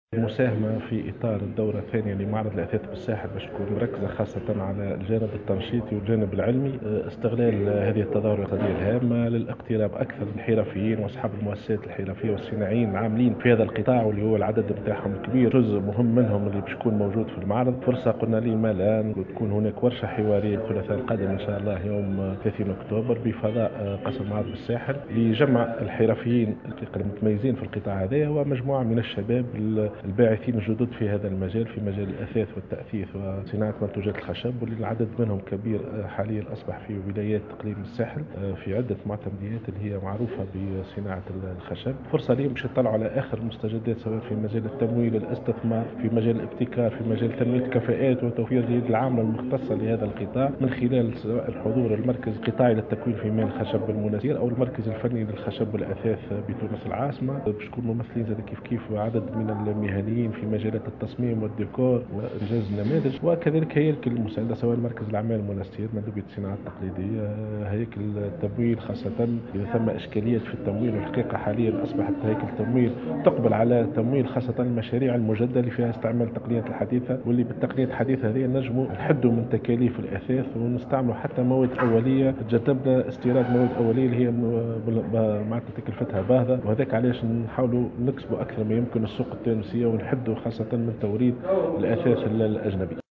المساهمة في إطار الدورة الثانية لمعرض الأثاث بالساحل باش تكون مركزة خاصة على الجانب التنشيطي والجانب العلمي، استغلال هذه التظاهرة الاقتصادية الهامة للاقتراب أكثر من الحرفيين وأصحاب المؤسسات الحرفية والصناعيين العاملين في هذا القطاع، واللي هو العدد بتاعهم كبير. جزء مهم منهم اللي باش يكون موجود في المعرض. فرصة قلنا لي ما الآن وتكون هناك ورشة حوارية الثلاثاء القادم إن شاء الله يوم 30 أكتوبر بفضاء قصر المعرض بالساحل لجمع الحرفيين المتميزين في القطاع هذا ومجموعة من الشباب الباعثين الجدد في هذا المجال، في مجال الأثاث والتأثيث وصناعة منتوجات الخشب، واللي العدد منهم كبير حاليا أصبح في ولايات تقليم الساحل في عدة معتمديات اللي هي معروفة بصناعة الخشب. فرصة لهم باش يطلعوا على آخر المستجدات سواء في مجال التمويل، الاستثمار، في مجال الابتكار، في مجال تنمية الكفاءات وتوفير اليد العاملة المختصة لهذا القطاع من خلال سواء الحضور المركز القطاعي للتكوين في ميل الخشب بالمناسير أو المركز الفني للخشب والأثاث بتونس العاصمة. باش يكون ممثلين زي كيف عدد من المهنيين في مجالات التصميم والديكور وإنجاز النماذج، وكذلك هياكل المساندة سواء مركز الأعمال المنستير مندوبية الصناعة التقليدية، هياكل التمويل خاصة إذا ثم إشكاليات في التمويل. والحقيقة حاليا أصبحت هياكل التمويل تقبل على تمويل خاصة المشاريع المجددة اللي فيها استعمال التقنيات الحديثة، واللي بالتقنيات الحديثة هذه نجموا نحدوا من تكاليف الأثاث ونستعملوا حتى مواد أولية تجنبنا استيراد مواد أولية اللي هي معناتها تكلفتها باهظة. وهذاك علاش نحاولوا نكسبوا أكثر ما يمكن السوق التونسية ونحدوا خاصة من توريد الأثاث الأجنبي.